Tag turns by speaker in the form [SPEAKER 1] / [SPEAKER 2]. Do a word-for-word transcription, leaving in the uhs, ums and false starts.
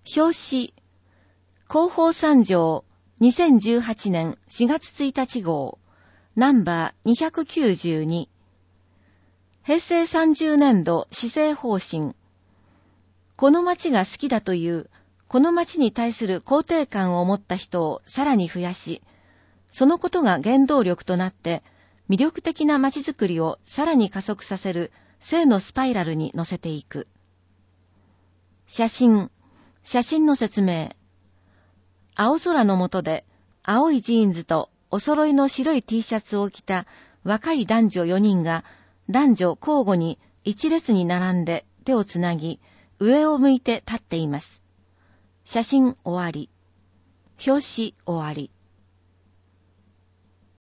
[SPEAKER 1] 表紙、広報三条にせんじゅうはちねんしがつついたち号、ナンバーにひゃくきゅうじゅうに。へいせいさんじゅうねんど施政方針。この町が好きだという、この町に対する肯定感を持った人をさらに増やし、そのことが原動力となって、魅力的な町づくりをさらに加速させる正のスパイラルに乗せていく。写真、写真の説明。青空の下で、青いジーンズとお揃いの白い T シャツを着た若い男女よにんが、男女交互に一列に並んで手をつなぎ、上を向いて立っています。写真終わり。表紙終わり。